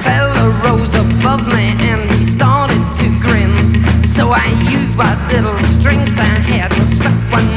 fella rose above me and he started to grin. So I used what little strength I had and stuck one